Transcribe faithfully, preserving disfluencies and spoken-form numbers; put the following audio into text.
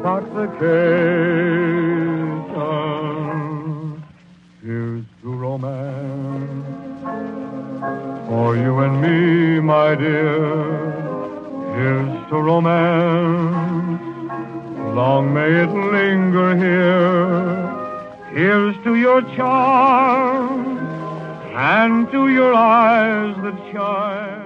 intoxication. Here's to romance, for you and me, my dear. Here's to romance, long may it linger here. Here's to your charms, and to your eyes that shine.